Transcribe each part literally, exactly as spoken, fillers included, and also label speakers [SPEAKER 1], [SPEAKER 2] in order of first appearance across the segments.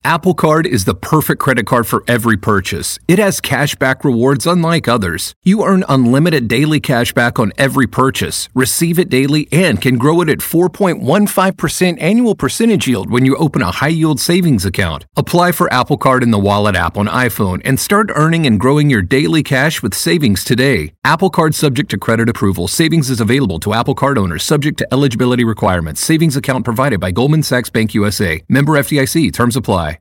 [SPEAKER 1] Apple Card is the perfect credit card for every purchase. It has cashback rewards unlike others. You earn unlimited daily cashback on every purchase, receive it daily, and can grow it at four point one five percent annual percentage yield when you open a high-yield savings account. Apply for Apple Card in the Wallet app on iPhone and start earning and growing your daily cash with savings today. Apple Card subject to credit approval. Savings is available to Apple Card owners subject to eligibility requirements. Savings account provided by Goldman Sachs Bank U S A. Member F D I C. Terms apply.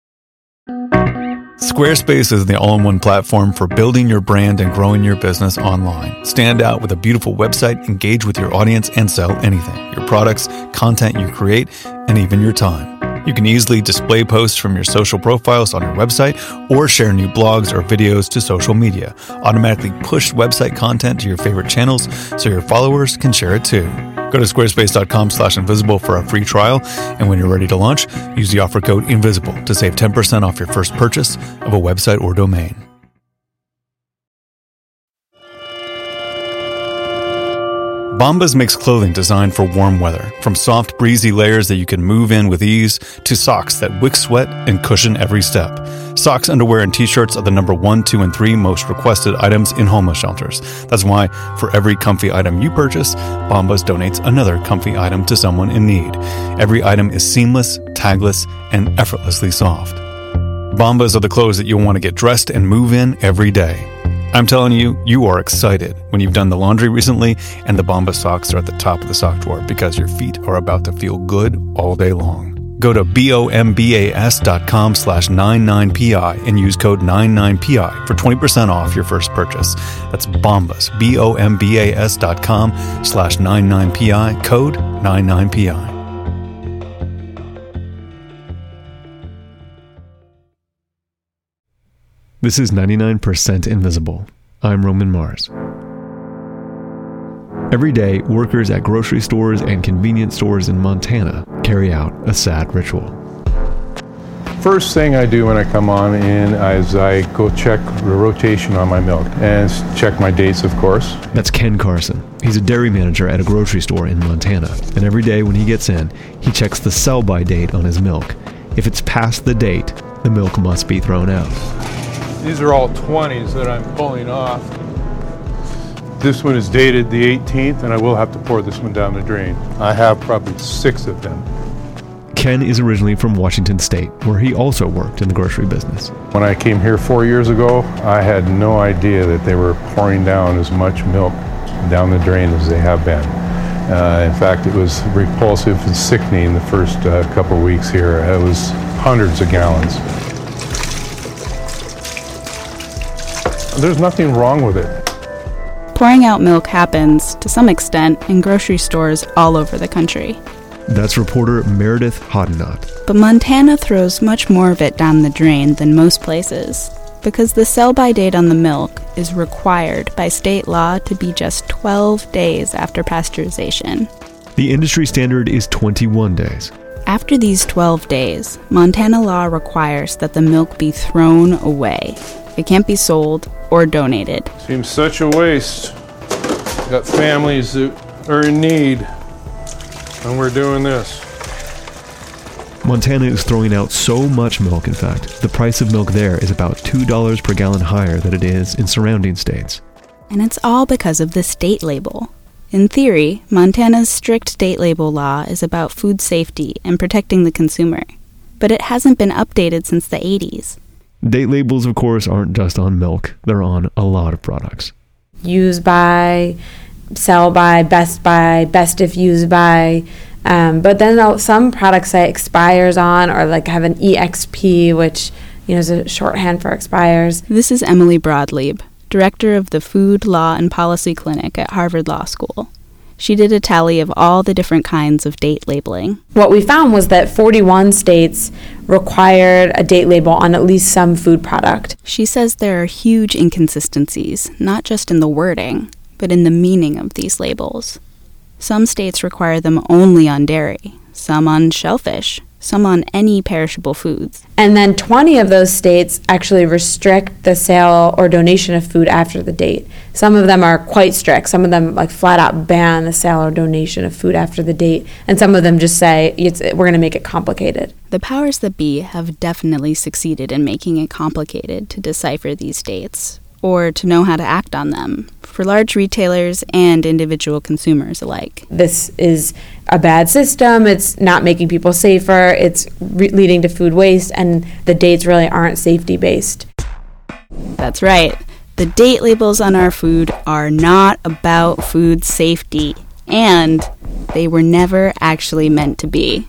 [SPEAKER 2] Squarespace is the all-in-one platform for building your brand and growing your business online. Stand out with a beautiful website, engage with your audience, and sell anything. Your products, content you create, and even your time. You can easily display posts from your social profiles on your website or share new blogs or videos to social media. Automatically push website content to your favorite channels so your followers can share it too. Go to squarespace.com slash invisible for a free trial, and when you're ready to launch, use the offer code INVISIBLE to save ten percent off your first purchase of a website or domain. Bombas makes clothing designed for warm weather, from soft, breezy layers that you can move in with ease to socks that wick sweat and cushion every step. Socks, underwear, and t-shirts are the number one, two, and three most requested items in homeless shelters. That's why for every comfy item you purchase, Bombas donates another comfy item to someone in need. Every item is seamless, tagless, and effortlessly soft. Bombas are the clothes that you'll want to get dressed and move in every day. I'm telling you, you are excited when you've done the laundry recently and the Bombas socks are at the top of the sock drawer because your feet are about to feel good all day long. Go to bombas dot com slash ninety-nine P I and use code ninety-nine P I for twenty percent off your first purchase. That's Bombas, B O M B A S dot com slash ninety-nine P I, code ninety-nine P I.
[SPEAKER 3] This is ninety-nine percent Invisible. I'm Roman Mars. Every day, workers at grocery stores and convenience stores in Montana carry out a sad ritual.
[SPEAKER 4] First thing I do when I come on in is I go check the rotation on my milk and check my dates, of course.
[SPEAKER 3] That's Ken Carson. He's a dairy manager at a grocery store in Montana. And every day when he gets in, he checks the sell-by date on his milk. If it's past the date, the milk must be thrown out.
[SPEAKER 4] These are all twenties that I'm pulling off. This one is dated the eighteenth, and I will have to pour this one down the drain. I have probably six of them.
[SPEAKER 3] Ken is originally from Washington State, where he also worked in the grocery business.
[SPEAKER 4] When I came here four years ago, I had no idea that they were pouring down as much milk down the drain as they have been. Uh, in fact, it was repulsive and sickening the first uh, couple of weeks here. It was hundreds of gallons. There's nothing wrong with it.
[SPEAKER 5] Pouring out milk happens, to some extent, in grocery stores all over the country.
[SPEAKER 3] That's reporter Meredith Hoddenot.
[SPEAKER 5] But Montana throws much more of it down the drain than most places, because the sell-by date on the milk is required by state law to be just twelve days after pasteurization.
[SPEAKER 3] The industry standard is twenty-one days.
[SPEAKER 5] After these twelve days, Montana law requires that the milk be thrown away. It can't be sold or donated.
[SPEAKER 4] Seems such a waste. Got families that are in need, and we're doing this.
[SPEAKER 3] Montana is throwing out so much milk, in fact, the price of milk there is about two dollars per gallon higher than it is in surrounding states.
[SPEAKER 5] And it's all because of the state label. In theory, Montana's strict date label law is about food safety and protecting the consumer. But it hasn't been updated since the eighties.
[SPEAKER 3] Date labels, of course, aren't just on milk. They're on a lot of products.
[SPEAKER 6] Use by, sell by, best by, best if used by. Um, but then some products say expires on, or like have an E X P, which, you know, is a shorthand for expires.
[SPEAKER 5] This is Emily Broadlieb, director of the Food, Law, and Policy Clinic at Harvard Law School. She did a tally of all the different kinds of date labeling.
[SPEAKER 6] What we found was that forty-one states required a date label on at least some food product.
[SPEAKER 5] She says there are huge inconsistencies, not just in the wording, but in the meaning of these labels. Some states require them only on dairy, some on shellfish, some on any perishable foods.
[SPEAKER 6] And then twenty of those states actually restrict the sale or donation of food after the date. Some of them are quite strict. Some of them like flat out ban the sale or donation of food after the date. And some of them just say, it's, we're going to make it complicated.
[SPEAKER 5] The powers that be have definitely succeeded in making it complicated to decipher these dates, or to know how to act on them, for large retailers and individual consumers alike.
[SPEAKER 6] This is a bad system. It's not making people safer. It's re- leading to food waste, and the dates really aren't safety-based.
[SPEAKER 5] That's right. The date labels on our food are not about food safety, and they were never actually meant to be.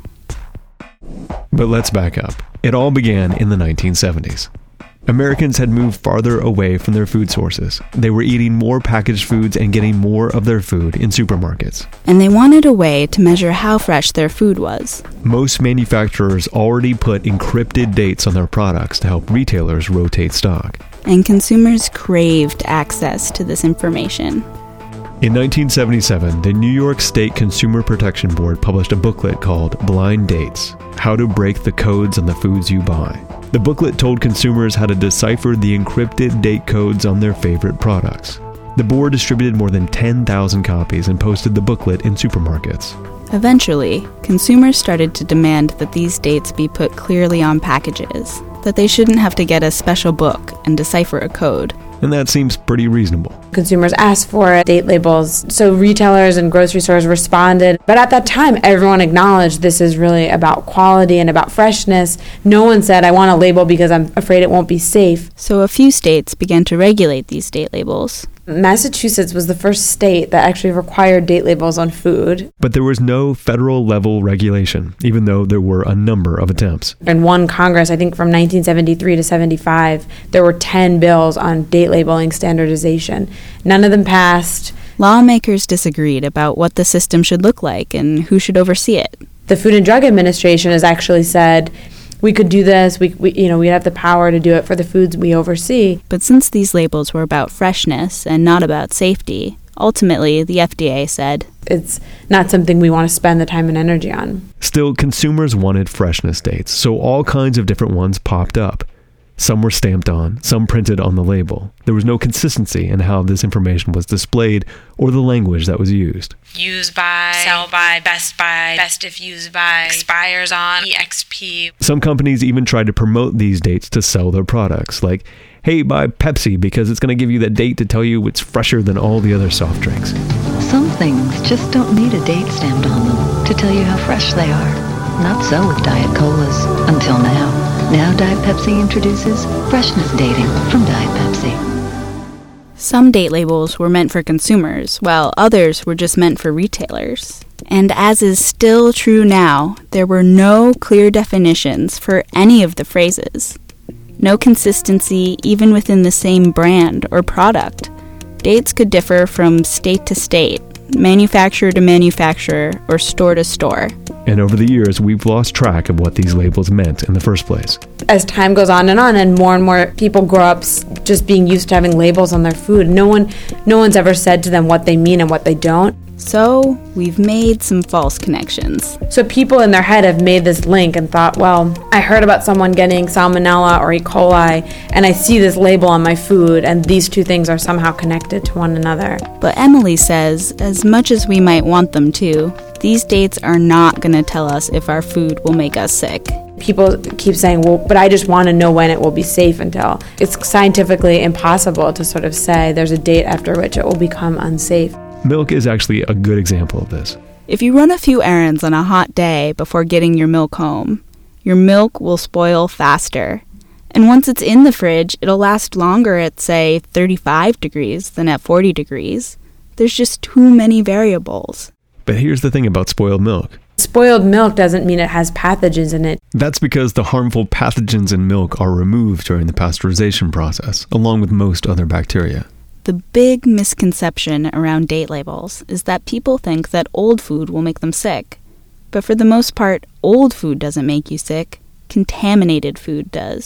[SPEAKER 3] But let's back up. It all began in the nineteen seventies. Americans had moved farther away from their food sources. They were eating more packaged foods and getting more of their food in supermarkets.
[SPEAKER 5] And they wanted a way to measure how fresh their food was. Most
[SPEAKER 3] manufacturers already put encrypted dates on their products to help retailers rotate stock.
[SPEAKER 5] And consumers craved access to this information.
[SPEAKER 3] In nineteen seventy-seven, the New York State Consumer Protection Board published a booklet called Blind Dates: How to Break the Codes on the Foods You Buy. The booklet told consumers how to decipher the encrypted date codes on their favorite products. The board distributed more than ten thousand copies and posted the booklet in supermarkets.
[SPEAKER 5] Eventually, consumers started to demand that these dates be put clearly on packages, that they shouldn't have to get a special book and decipher a code.
[SPEAKER 3] And that seems pretty reasonable.
[SPEAKER 6] Consumers asked for date labels, so retailers and grocery stores responded. But at that time, everyone acknowledged this is really about quality and about freshness. No one said, I want a label because I'm afraid it won't be safe.
[SPEAKER 5] So a few states began to regulate these date labels.
[SPEAKER 6] Massachusetts was the first state that actually required date labels on food.
[SPEAKER 3] But there was no federal level regulation, even though there were a number of attempts.
[SPEAKER 6] In one Congress, I think from nineteen seventy-three to seventy-five, there were ten bills on date labeling standardization. None of them passed.
[SPEAKER 5] Lawmakers disagreed about what the system should look like and who should oversee it.
[SPEAKER 6] The Food and Drug Administration has actually said, we could do this, we, we you know, we have the power to do it for the foods we oversee.
[SPEAKER 5] But since these labels were about freshness and not about safety, ultimately the F D A said,
[SPEAKER 6] it's not something we want to spend the time and energy on.
[SPEAKER 3] Still, consumers wanted freshness dates, so all kinds of different ones popped up. Some were stamped on, some printed on the label. There was no consistency in how this information was displayed or the language that was used.
[SPEAKER 7] Use by, sell by, best by, best if used by, expires on, E X P.
[SPEAKER 3] Some companies even tried to promote these dates to sell their products, like, hey, buy Pepsi because it's going to give you that date to tell you it's fresher than all the other soft drinks.
[SPEAKER 8] Some things just don't need a date stamped on them to tell you how fresh they are. Not so with Diet Colas, until now. Now Diet Pepsi introduces freshness dating from Diet Pepsi.
[SPEAKER 5] Some date labels were meant for consumers, while others were just meant for retailers. And as is still true now, there were no clear definitions for any of the phrases. No consistency even within the same brand or product. Dates could differ from state to state, manufacturer to manufacturer, or store to store.
[SPEAKER 3] And over the years, we've lost track of what these labels meant in the first place.
[SPEAKER 6] As time goes on and on, and more and more people grow up just being used to having labels on their food, no one, no one's ever said to them what they mean and what they don't.
[SPEAKER 5] So we've made some false connections.
[SPEAKER 6] So people in their head have made this link and thought, well, I heard about someone getting salmonella or E. coli, and I see this label on my food, and these two things are somehow connected to one another.
[SPEAKER 5] But Emily says, as much as we might want them to, these dates are not going to tell us if our food will make us sick.
[SPEAKER 6] People keep saying, well, but I just want to know when it will be safe until. It's scientifically impossible to sort of say there's a date after which it will become unsafe.
[SPEAKER 3] Milk is actually a good example of this.
[SPEAKER 5] If you run a few errands on a hot day before getting your milk home, your milk will spoil faster. And once it's in the fridge, it'll last longer at, say, thirty-five degrees than at forty degrees. There's just too many variables.
[SPEAKER 3] But here's the thing about spoiled milk.
[SPEAKER 6] Spoiled milk doesn't mean it has pathogens in it.
[SPEAKER 3] That's because the harmful pathogens in milk are removed during the pasteurization process, along with most other bacteria.
[SPEAKER 5] The big misconception around date labels is that people think that old food will make them sick. But for the most part, old food doesn't make you sick. Contaminated food does.
[SPEAKER 3] A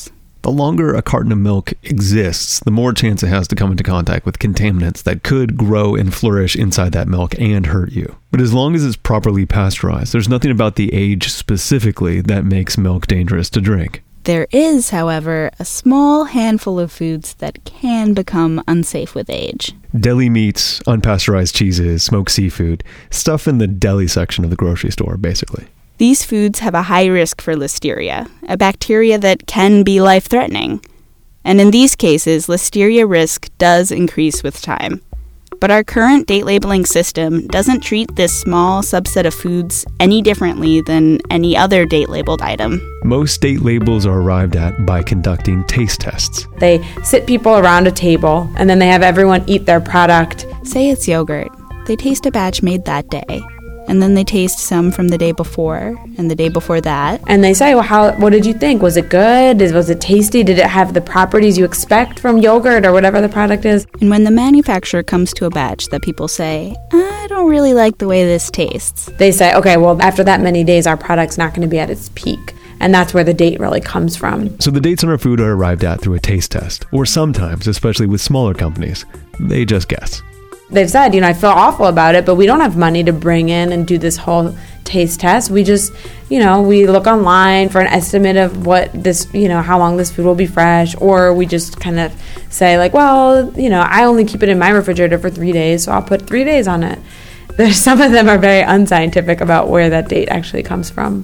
[SPEAKER 3] The longer a carton of milk exists, the more chance it has to come into contact with contaminants that could grow and flourish inside that milk and hurt you. But as long as it's properly pasteurized, there's nothing about the age specifically that makes milk dangerous to drink.
[SPEAKER 5] There is, however, a small handful of foods that can become unsafe with age.
[SPEAKER 3] Deli meats, unpasteurized cheeses, smoked seafood, stuff in the deli section of the grocery store, basically.
[SPEAKER 5] These foods have a high risk for listeria, a bacteria that can be life-threatening. And in these cases, listeria risk does increase with time. But our current date labeling system doesn't treat this small subset of foods any differently than any other date-labeled item.
[SPEAKER 3] Most date labels are arrived at by conducting taste tests.
[SPEAKER 6] They sit people around a table, and then they have everyone eat their product.
[SPEAKER 5] Say it's yogurt. They taste a batch made that day. And then they taste some from the day before, and the day before that.
[SPEAKER 6] And they say, well, how? What did you think? Was it good? Was it tasty? Did it have the properties you expect from yogurt or whatever the product is?
[SPEAKER 5] And when the manufacturer comes to a batch that people say, I don't really like the way this tastes,
[SPEAKER 6] they say, okay, well, after that many days, our product's not going to be at its peak. And that's where the date really comes from.
[SPEAKER 3] So the dates on our food are arrived at through a taste test. Or sometimes, especially with smaller companies, they just guess.
[SPEAKER 6] They've said, you know, I feel awful about it, but we don't have money to bring in and do this whole taste test. We just, you know, we look online for an estimate of what this, you know, how long this food will be fresh, or we just kind of say like, well, you know, I only keep it in my refrigerator for three days, so I'll put three days on it. There's some of them are very unscientific about where that date actually comes from.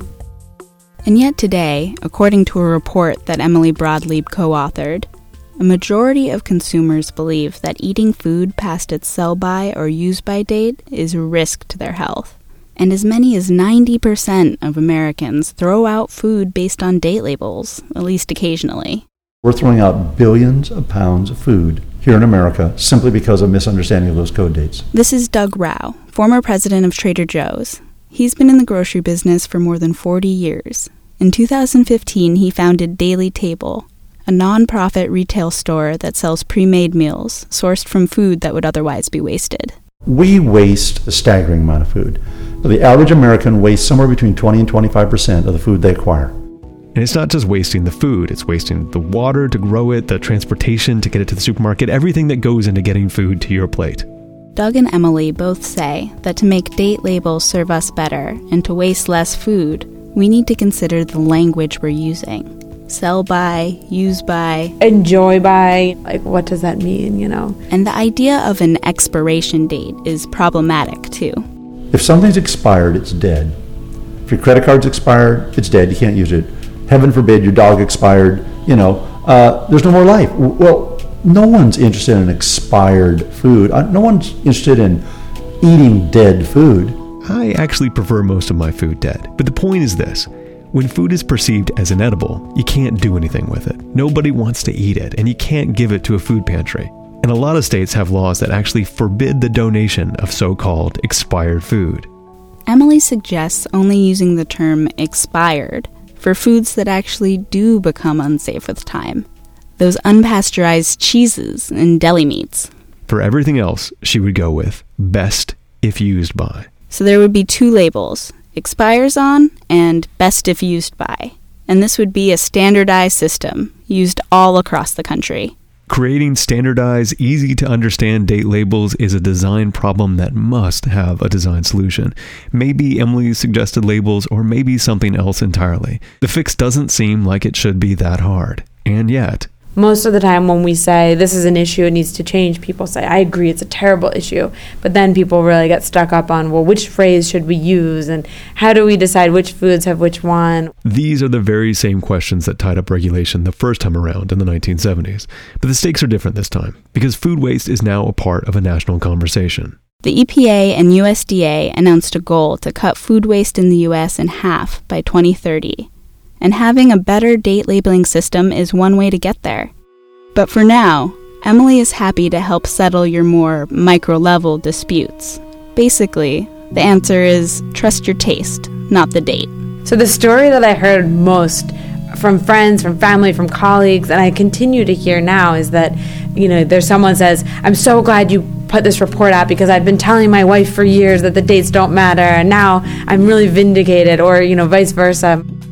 [SPEAKER 5] And yet today, according to a report that Emily Broadleib co-authored, a majority of consumers believe that eating food past its sell-by or use-by date is a risk to their health. And as many as ninety percent of Americans throw out food based on date labels, at least occasionally.
[SPEAKER 9] We're throwing out billions of pounds of food here in America simply because of misunderstanding of those code dates.
[SPEAKER 5] This is Doug Rauch, former president of Trader Joe's. He's been in the grocery business for more than forty years. In two thousand fifteen, he founded Daily Table, a non-profit retail store that sells pre-made meals sourced from food that would otherwise be wasted.
[SPEAKER 9] We waste a staggering amount of food. The average American wastes somewhere between twenty and twenty-five percent of the food they acquire.
[SPEAKER 3] And it's not just wasting the food, it's wasting the water to grow it, the transportation to get it to the supermarket, everything that goes into getting food to your plate.
[SPEAKER 5] Doug and Emily both say that to make date labels serve us better and to waste less food, we need to consider the language we're using. Sell by, use by,
[SPEAKER 6] enjoy by, like what does that mean, you know?
[SPEAKER 5] And the idea of an expiration date is problematic too.
[SPEAKER 9] If something's expired, it's dead. If your credit card's expired, it's dead, you can't use it. Heaven forbid your dog expired, you know, uh, there's no more life. Well, no one's interested in expired food. Uh, no one's interested in eating dead food.
[SPEAKER 3] I actually prefer most of my food dead, but the point is this. When food is perceived as inedible, you can't do anything with it. Nobody wants to eat it, and you can't give it to a food pantry. And a lot of states have laws that actually forbid the donation of so-called expired food.
[SPEAKER 5] Emily suggests only using the term expired for foods that actually do become unsafe with time. Those unpasteurized cheeses and deli meats.
[SPEAKER 3] For everything else, she would go with best if used by.
[SPEAKER 5] So there would be two labels, expires on and best if used by. And this would be a standardized system used all across the country.
[SPEAKER 3] Creating standardized, easy-to-understand date labels is a design problem that must have a design solution. Maybe Emily's suggested labels, or maybe something else entirely. The fix doesn't seem like it should be that hard. And yet,
[SPEAKER 6] most of the time when we say this is an issue, it needs to change, people say, I agree, it's a terrible issue. But then people really get stuck up on, well, which phrase should we use? And how do we decide which foods have which one?
[SPEAKER 3] These are the very same questions that tied up regulation the first time around in the nineteen seventies. But the stakes are different this time, because food waste is now a part of a national conversation.
[SPEAKER 5] The E P A and U S D A announced a goal to cut food waste in the U S in half by twenty thirty. And having a better date labeling system is one way to get there. But for now, Emily is happy to help settle your more micro-level disputes. Basically, the answer is trust your taste, not the date.
[SPEAKER 6] So the story that I heard most from friends, from family, from colleagues, and I continue to hear now is that, you know, there's someone says, I'm so glad you put this report out because I've been telling my wife for years that the dates don't matter, and now I'm really vindicated, or, you know, vice versa.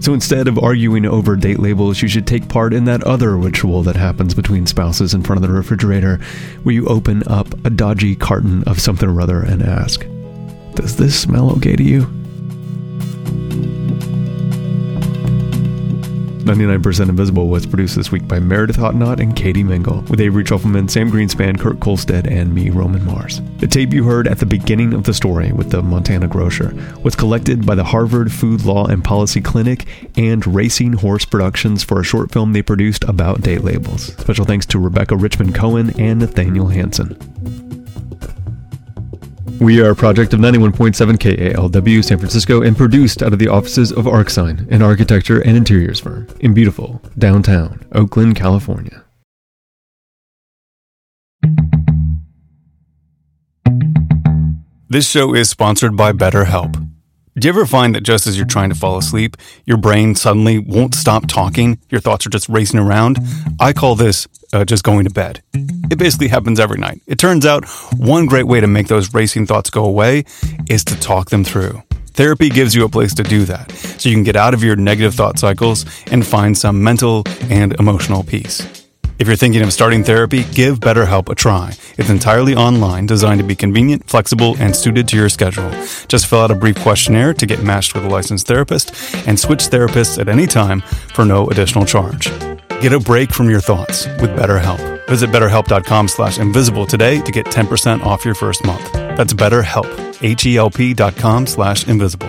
[SPEAKER 3] So instead of arguing over date labels, you should take part in that other ritual that happens between spouses in front of the refrigerator, where you open up a dodgy carton of something or other and ask, "Does this smell okay to you?" ninety-nine percent Invisible was produced this week by Meredith Hottenott and Katie Mingle, with Avery Trufelman, Sam Greenspan, Kurt Kolstad, and me, Roman Mars. The tape you heard at the beginning of the story with the Montana grocer was collected by the Harvard Food Law and Policy Clinic and Racing Horse Productions for a short film they produced about date labels. Special thanks to Rebecca Richmond Cohen and Nathaniel Hansen. We are a project of ninety-one point seven K A L W San Francisco and produced out of the offices of ArcSign, an architecture and interiors firm in beautiful downtown Oakland, California.
[SPEAKER 2] This show is sponsored by BetterHelp. Do you ever find that just as you're trying to fall asleep, your brain suddenly won't stop talking? Your thoughts are just racing around? I call this uh, just going to bed. It basically happens every night. It turns out one great way to make those racing thoughts go away is to talk them through. Therapy gives you a place to do that, so you can get out of your negative thought cycles and find some mental and emotional peace. If you're thinking of starting therapy, give BetterHelp a try. It's entirely online, designed to be convenient, flexible, and suited to your schedule. Just fill out a brief questionnaire to get matched with a licensed therapist and switch therapists at any time for no additional charge. Get a break from your thoughts with BetterHelp. Visit betterhelp.com slash invisible today to get ten percent off your first month. That's BetterHelp, H-E-L-P dot com slash invisible.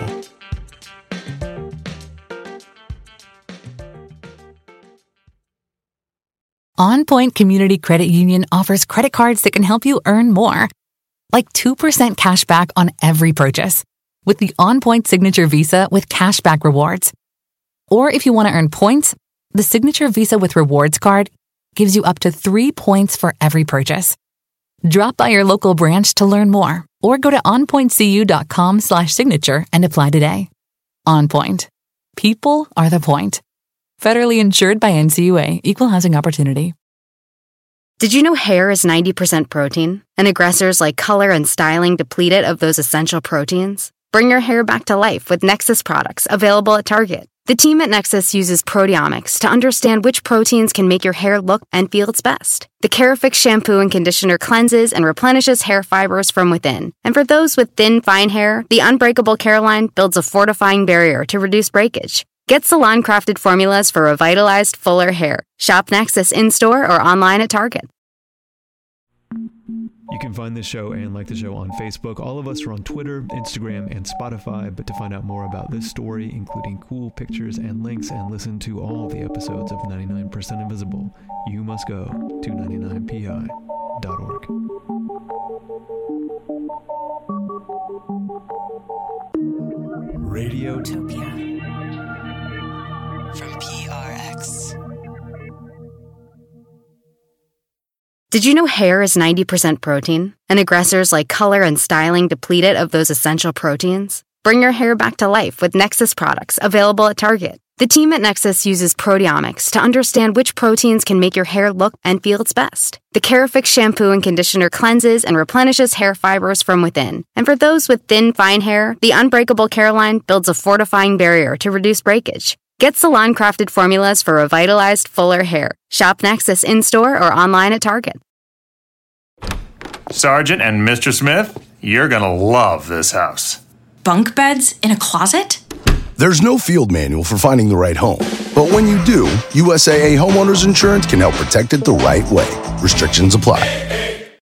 [SPEAKER 10] OnPoint Community Credit Union offers credit cards that can help you earn more. Like two percent cash back on every purchase with the OnPoint Signature Visa with cashback rewards. Or if you want to earn points, the Signature Visa with Rewards card gives you up to three points for every purchase. Drop by your local branch to learn more or go to onpointcu.com slash signature and apply today. OnPoint. People are the point. Federally insured by N C U A, Equal Housing Opportunity.
[SPEAKER 11] Did you know hair is ninety percent protein, and aggressors like color and styling deplete it of those essential proteins? Bring your hair back to life with Nexus products available at Target. The team at Nexus uses proteomics to understand which proteins can make your hair look and feel its best. The Carafix shampoo and conditioner cleanses and replenishes hair fibers from within. And for those with thin, fine hair, the Unbreakable Careline builds a fortifying barrier to reduce breakage. Get salon-crafted formulas for revitalized, fuller hair. Shop Nexus in-store or online at Target.
[SPEAKER 3] You can find this show and like the show on Facebook. All of us are on Twitter, Instagram, and Spotify. But to find out more about this story, including cool pictures and links, and listen to all the episodes of ninety-nine percent Invisible, you must go to ninety-nine P I dot org.
[SPEAKER 12] Radiotopia from P R X.
[SPEAKER 11] Did you know hair is ninety percent protein, and aggressors like color and styling deplete it of those essential proteins? Bring your hair back to life with Nexus products available at Target. The team at Nexus uses proteomics to understand which proteins can make your hair look and feel its best. The Carafix shampoo and conditioner cleanses and replenishes hair fibers from within. And for those with thin, fine hair, the Unbreakable Careline builds a fortifying barrier to reduce breakage. Get salon-crafted formulas for revitalized, fuller hair. Shop Nexus in-store or online at Target.
[SPEAKER 13] Sergeant and Mister Smith, you're gonna love this house.
[SPEAKER 14] Bunk beds in a closet?
[SPEAKER 15] There's no field manual for finding the right home. But when you do, U S A A Homeowners Insurance can help protect it the right way. Restrictions apply.